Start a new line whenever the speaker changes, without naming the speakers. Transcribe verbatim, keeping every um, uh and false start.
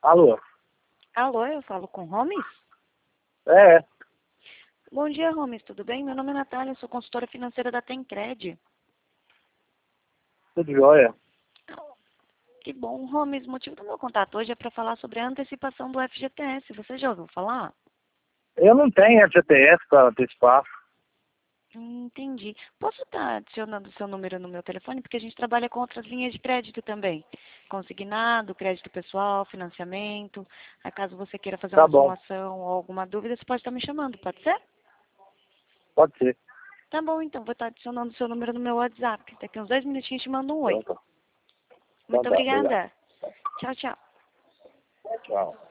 Alô?
Alô, eu falo com Romes?
É,
Bom dia, Romes, tudo bem? Meu nome é Natália, sou consultora financeira da Tencred.
tudo jóia.
Que bom, Romes, o motivo do meu contato hoje é para falar sobre a antecipação do F G T S. Você já ouviu falar?
Eu não tenho F G T S para ter espaço.
Hum, entendi. Posso estar adicionando seu número no meu telefone? Porque a gente trabalha com outras linhas de crédito também. Consignado, crédito pessoal, financiamento. Aí, caso você queira fazer
Tá
uma
bom,
simulação ou alguma dúvida, você pode estar me chamando, pode ser?
pode ser.
Tá bom, então, vou estar adicionando seu número no meu WhatsApp. Daqui uns dois minutinhos eu te mando um oi.
Então tá,
Muito
então tá, obrigado.
obrigada. Tchau, tchau.
Tchau.